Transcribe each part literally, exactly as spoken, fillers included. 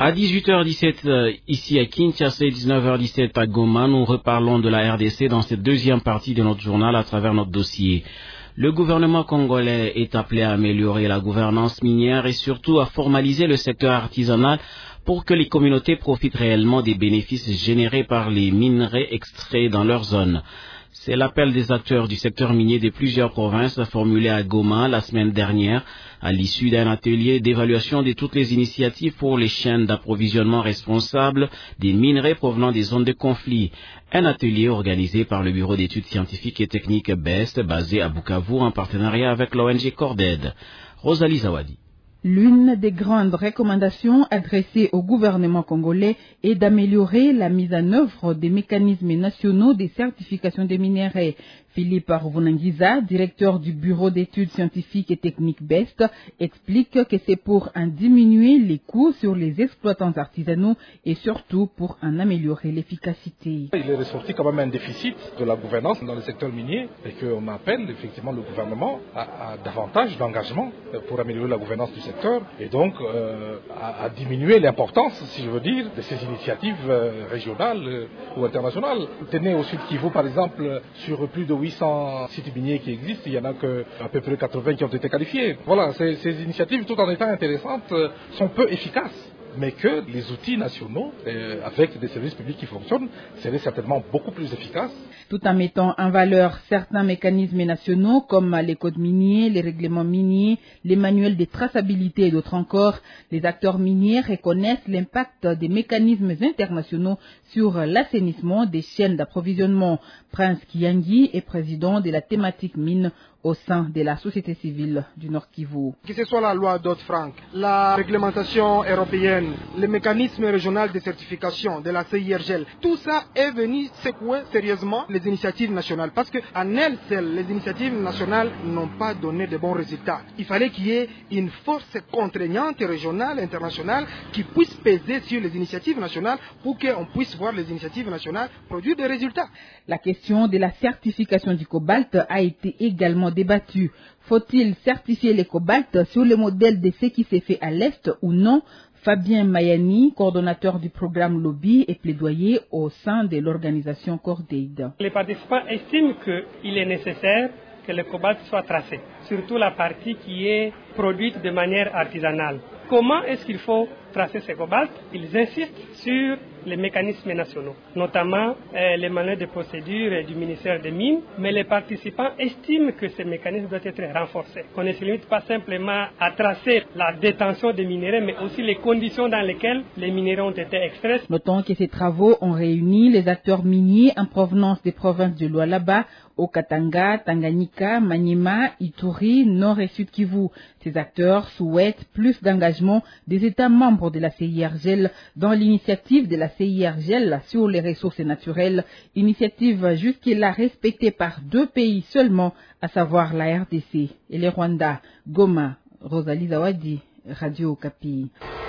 À dix-huit heures dix-sept, euh, ici à Kinshasa, et dix-neuf heures dix-sept à Goma, nous reparlons de la R D C dans cette deuxième partie de notre journal à travers notre dossier. Le gouvernement congolais est appelé à améliorer la gouvernance minière et surtout à formaliser le secteur artisanal pour que les communautés profitent réellement des bénéfices générés par les minerais extraits dans leur zone. C'est l'appel des acteurs du secteur minier de plusieurs provinces formulé à Goma la semaine dernière à l'issue d'un atelier d'évaluation de toutes les initiatives pour les chaînes d'approvisionnement responsables des minerais provenant des zones de conflit. Un atelier organisé par le Bureau d'études scientifiques et techniques B E S T basé à Bukavu en partenariat avec l'O N G Corded. Rosalie Zawadi. L'une des grandes recommandations adressées au gouvernement congolais est d'améliorer la mise en œuvre des mécanismes nationaux de certification des minerais. Philippe Arvunangiza, directeur du Bureau d'études scientifiques et techniques B E S T, explique que c'est pour en diminuer les coûts sur les exploitants artisanaux et surtout pour en améliorer l'efficacité. Il est ressorti quand même un déficit de la gouvernance dans le secteur minier et qu'on appelle effectivement le gouvernement à, à davantage d'engagement pour améliorer la gouvernance du secteur et donc euh, à, à diminuer l'importance, si je veux dire, de ces initiatives euh, régionales euh, ou internationales. Tenez au Sud Kivu par exemple, sur plus de huit cents sites miniers qui existent, il y en a que à peu près quatre-vingts qui ont été qualifiés. Voilà, ces, ces initiatives, tout en étant intéressantes, sont peu efficaces. Mais que les outils nationaux, euh, avec des services publics qui fonctionnent, seraient certainement beaucoup plus efficaces. Tout en mettant en valeur certains mécanismes nationaux comme les codes miniers, les règlements miniers, les manuels de traçabilité et d'autres encore, les acteurs miniers reconnaissent l'impact des mécanismes internationaux sur l'assainissement des chaînes d'approvisionnement. Prince Kiyangi est président de la thématique mine au sein de la société civile du Nord Kivu. Que ce soit la loi Dodd-Frank, la réglementation européenne, le mécanisme régional de certification de la C I R G L, tout ça est venu secouer sérieusement les initiatives nationales parce qu'en elles seules, les initiatives nationales n'ont pas donné de bons résultats. Il fallait qu'il y ait une force contraignante régionale, internationale qui puisse peser sur les initiatives nationales pour qu'on puisse voir les initiatives nationales produire des résultats. La question de la certification du cobalt a été également débattue. Faut-il certifier les cobaltes sur le modèle de ce qui s'est fait à l'Est ou non? Fabien Mayani, coordonnateur du programme Lobby et plaidoyer au sein de l'organisation Cordaid. Les participants estiment qu'il est nécessaire que le cobalt soit tracé, surtout la partie qui est produite de manière artisanale. Comment est-ce qu'il faut tracer ce cobalt? Ils insistent sur les mécanismes nationaux, notamment euh, les manuels de procédure du ministère des Mines, mais les participants estiment que ces mécanismes doivent être renforcés, qu'on ne se limite pas simplement à tracer la détention des minéraux, mais aussi les conditions dans lesquelles les minéraux ont été extraits. Notons que ces travaux ont réuni les acteurs miniers en provenance des provinces de Lualaba, au Katanga, Tanganyika, Maniema, Ituri, Nord et Sud Kivu. Ces acteurs souhaitent plus d'engagement des États membres de la C I R G L dans l'initiative de la C I R G L sur les ressources naturelles, initiative jusque-là respectée par deux pays seulement, à savoir la R D C et le Rwanda. Goma, Rosalie Zawadi, Radio Okapi.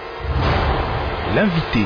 L'invité.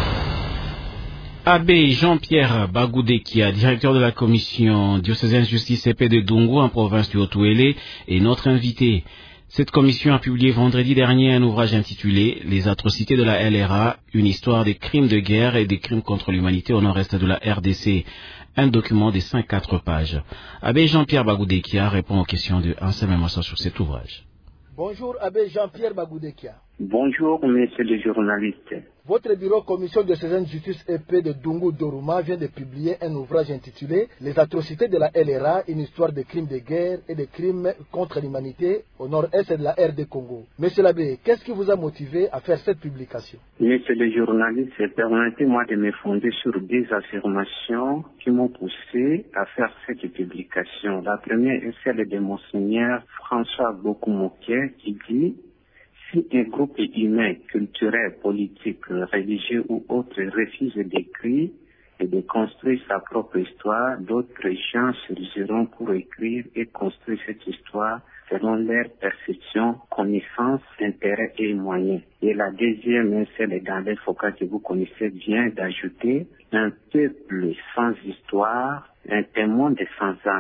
Abbé Jean-Pierre Bagoudekia, directeur de la commission diocésaine justice et paix de Dungu en province du Haut-Ouélé, est notre invité. Cette commission a publié vendredi dernier un ouvrage intitulé « Les atrocités de la L R A, une histoire des crimes de guerre et des crimes contre l'humanité au nord-est de la R D C ». Un document de cinquante-quatre pages. Abbé Jean-Pierre Bagoudekia répond aux questions de Anselme Massa sur cet ouvrage. Bonjour Abbé Jean-Pierre Bagoudekia. Bonjour messieurs les journalistes. Votre bureau commission de justice et paix de Dungu Doruma vient de publier un ouvrage intitulé « Les atrocités de la L R A, une histoire des crimes de guerre et des crimes contre l'humanité au nord-est de la R D Congo ». Monsieur l'abbé, qu'est-ce qui vous a motivé à faire cette publication? Messieurs les journalistes, permettez-moi de me fonder sur deux affirmations qui m'ont poussé à faire cette publication. La première est celle de Monseigneur François Bokomoké qui dit « Si un groupe humain, culturel, politique, religieux ou autre refuse d'écrire et de construire sa propre histoire, d'autres gens surgiront pour écrire et construire cette histoire selon leur perception, connaissance, intérêt et moyens. Et la deuxième, celle d'Alain Foucault que vous connaissez bien, d'ajouter un peuple sans histoire, un témoin de sans âme.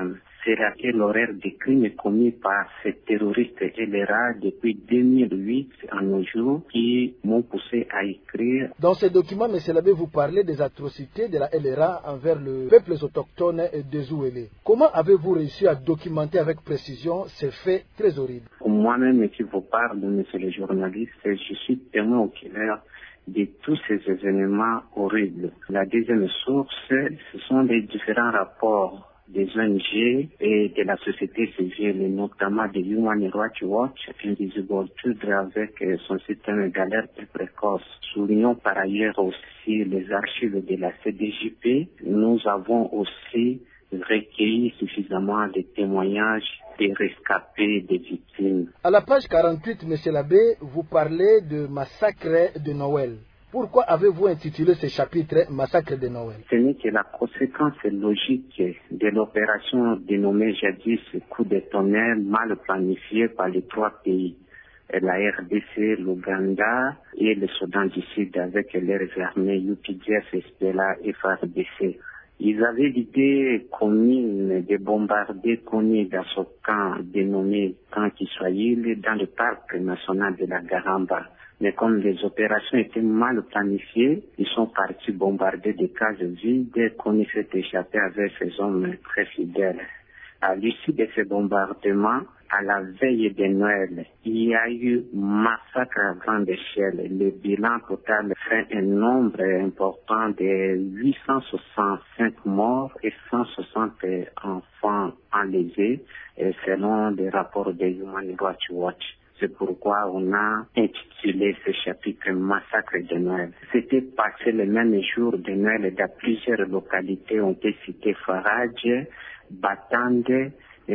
relater l'horaire des crimes commis par ces terroristes L R A depuis deux mille huit à nos jours qui m'ont poussé à écrire. Dans ces documents, M. Labé, vous parlez des atrocités de la L R A envers le peuple autochtone des Zouélé. Comment avez-vous réussi à documenter avec précision ces faits très horribles? Moi-même qui vous parle, monsieur le journaliste, je suis témoin oculaire de tous ces événements horribles. La deuxième source, ce sont les différents rapports des O N G et de la société civile, notamment de Human Rights Watch, Invisible Children avec son système d'alerte précoce. Soulignons par ailleurs aussi les archives de la C D J P. Nous avons aussi recueilli suffisamment de témoignages des rescapés, des victimes. À la page quarante-huit, M. Labé, vous parlez de massacre de Noël. Pourquoi avez-vous intitulé ce chapitre « Massacre de Noël » ? Ce n'est que la conséquence logique de l'opération dénommée jadis coup de tonnerre mal planifiée par les trois pays, la R D C, l'Ouganda et le Soudan du Sud avec leurs armées U P D F, S P L A et F A R D C. Ils avaient l'idée commune de bombarder Kony dans son camp dénommé camp Kiswahili dans le parc national de la Garamba. Mais comme les opérations étaient mal planifiées, ils sont partis bombarder des cases vides. Kony s'est échappé avec ses hommes très fidèles. À l'issue de ces bombardements, à la veille de Noël, il y a eu massacre à grande échelle. Le bilan total fait un nombre important de huit cent soixante-cinq morts et cent soixante enfants enlevés, selon les rapports de Human Rights Watch. C'est pourquoi on a intitulé ce chapitre « Massacre de Noël ». C'était passé le même jour de Noël dans plusieurs localités. On peut citer Faradje, Batande,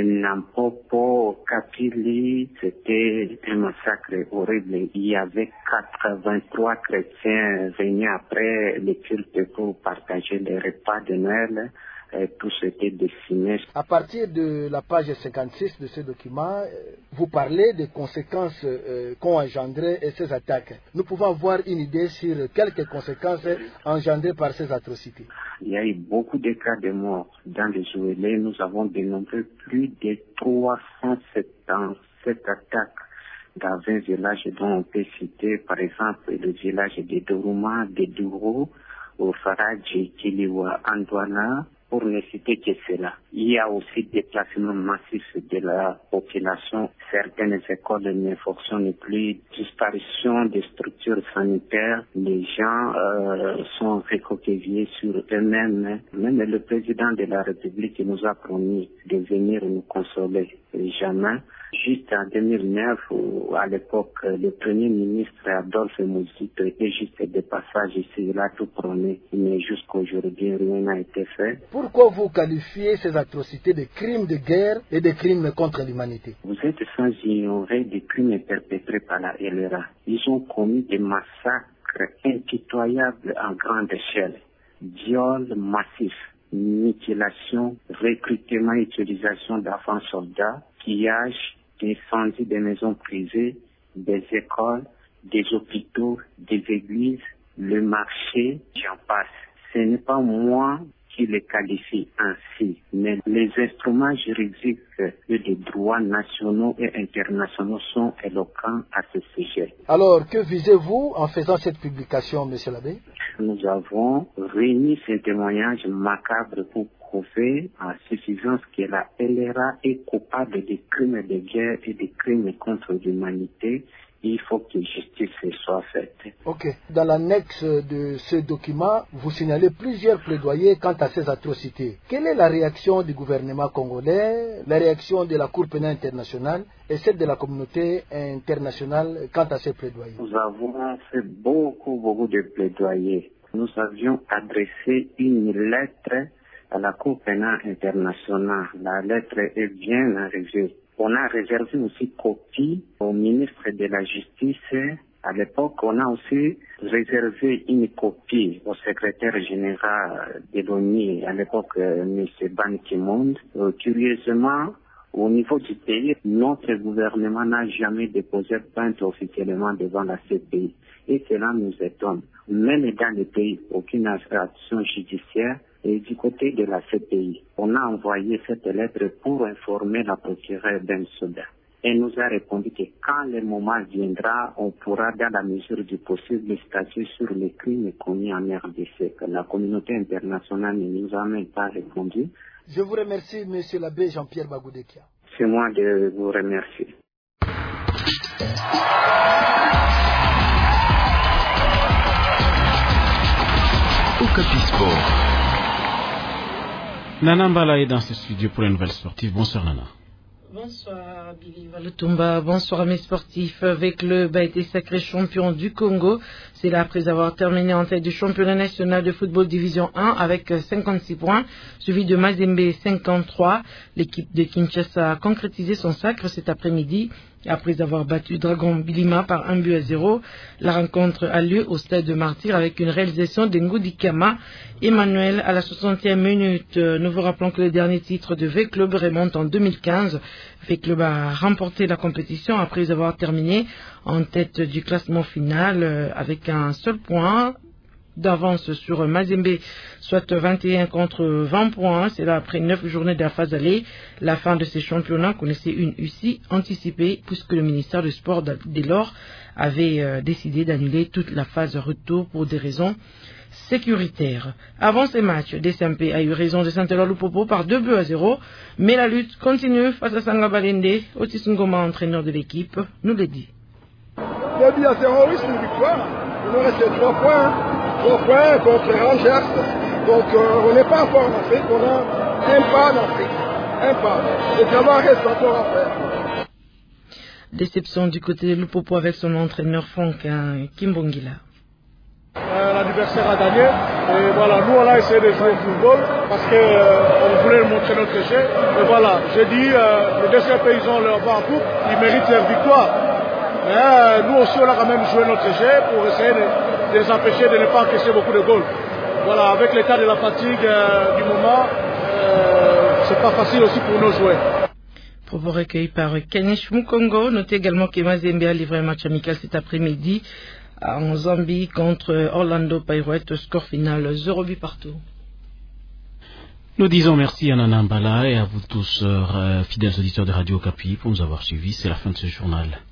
Nampopo, Kapili. C'était un massacre horrible. Il y avait quatre-vingt-trois chrétiens venus après le culte pour partager les repas de Noël. Et tout était décimé. À partir de la page cinquante-six de ce document, vous parlez des conséquences euh, qu'ont engendré ces attaques. Nous pouvons avoir une idée sur quelques conséquences engendrées par ces atrocités. Il y a eu beaucoup de cas de morts dans les Zouélé. Nous avons dénombré plus de trois cent soixante-sept attaques dans vingt villages dont on peut citer par exemple le village de Doruma, de Douro, au Faradji, Kiliwa, Andouana, pour ne citer que cela. Il y a aussi des déplacements massifs de la population. Certaines écoles ne fonctionnent plus. Disparition des structures sanitaires. Les gens euh, sont recroquevillés sur eux-mêmes. Même le président de la République nous a promis de venir nous consoler. Jamais. Juste en deux mille neuf, où, à l'époque, le premier ministre Adolphe Mouzito était juste de passage ici, il a tout promis, mais jusqu'aujourd'hui, rien n'a été fait. Pourquoi vous qualifiez ces atrocités de crimes de guerre et de crimes contre l'humanité? Vous êtes sans ignorer des crimes perpétrés par la L R A. Ils ont commis des massacres impitoyables en grande échelle, viols massifs, mutilation, recrutement et utilisation d'enfants soldats, pillage, incendie des maisons privées, des écoles, des hôpitaux, des églises, le marché, j'en passe. Ce n'est pas moi qui les qualifie ainsi, mais les instruments juridiques et des droits nationaux et internationaux sont éloquents à ce sujet. Alors, que visez-vous en faisant cette publication, M. Labé? Nous avons réuni ces témoignages macabres pour prouver en suffisance que la L R A est coupable des crimes de guerre et des crimes contre l'humanité. Il faut que justice soit faite. Ok. Dans l'annexe de ce document, vous signalez plusieurs plaidoyers quant à ces atrocités. Quelle est la réaction du gouvernement congolais, la réaction de la Cour pénale internationale et celle de la communauté internationale quant à ces plaidoyers? Nous avons fait beaucoup, beaucoup de plaidoyers. Nous avions adressé une lettre à la Cour pénale internationale. La lettre est bien arrivée. On a réservé aussi copie au ministre de la Justice. À l'époque, on a aussi réservé une copie au secrétaire général de l'ONU, à l'époque, M. Ban Ki-moon. Euh, curieusement, au niveau du pays, notre gouvernement n'a jamais déposé plainte officiellement devant la C P I. Et cela nous étonne. Même dans le pays, aucune action judiciaire Et du côté de la C P I, on a envoyé cette lettre pour informer la procureure Bensouda. Elle nous a répondu que quand le moment viendra, on pourra, dans la mesure du possible, statuer sur les crimes commis en R D C. La communauté internationale ne nous a même pas répondu. Je vous remercie, Monsieur l'abbé Jean-Pierre Bagoudekia. C'est moi de vous remercier. Okapi Sport. Nana Mbala est dans ce studio pour les nouvelles sportives. Bonsoir Nana. Bonsoir Billy Valutumba, bonsoir à mes sportifs. Avec le B A été sacré champion du Congo. C'est là après avoir terminé en tête du championnat national de football division un avec cinquante-six points, suivi de Mazembe cinquante-trois. L'équipe de Kinshasa a concrétisé son sacre cet après-midi. Après avoir battu Dragon Bilima par un but à zéro, la rencontre a lieu au stade de Martyr avec une réalisation de Ngoudi Kama. Emmanuel à la soixantième minute. Nous vous rappelons que le dernier titre de V-Club remonte en deux mille quinze. V-Club a remporté la compétition après avoir terminé en tête du classement final avec un seul point d'avance sur Mazembe, soit vingt et un contre vingt points. C'est là après neuf journées de la phase aller. La fin de ces championnats connaissait une U C I anticipée puisque le ministère du Sport dès lors avait euh, décidé d'annuler toute la phase retour pour des raisons sécuritaires. Avant ces matchs, D C M P a eu raison de Saint-Éloi-Lupopo par deux buts à zéro, mais la lutte continue face à Sanga Balende. Otis Ngoma, entraîneur de l'équipe, nous le dit. deux buts à zéro, oui, c'est une victoire. Il nous reste trois points. Trois points contre Rangers. Donc euh, on n'est pas encore en Afrique, on a un pas en Afrique. Un pas. Le travail reste encore à faire. Déception du côté de Lupopo avec son entraîneur Franck Kimbongila. Euh, L'adversaire a gagné. Et voilà, nous on a essayé de jouer au football parce qu'on euh, voulait montrer notre jeu. Et voilà, j'ai dit, euh, les deux seuls pays ont leur banc en coupe, ils méritent leur victoire. Mais euh, nous aussi on a quand même joué notre jeu pour essayer de de les empêcher de ne pas encaisser beaucoup de goals. Voilà, avec l'état de la fatigue euh, du moment, euh, c'est pas facile aussi pour nos joueurs. Propos recueillis par Kenish Mukongo. Notez également que Mazembe a livré un match amical cet après-midi en Zambie contre Orlando Pirates, score final zéro but partout. Nous disons merci à Nana Mbala et à vous tous, euh, fidèles auditeurs de Radio Okapi, pour nous avoir suivis. C'est la fin de ce journal.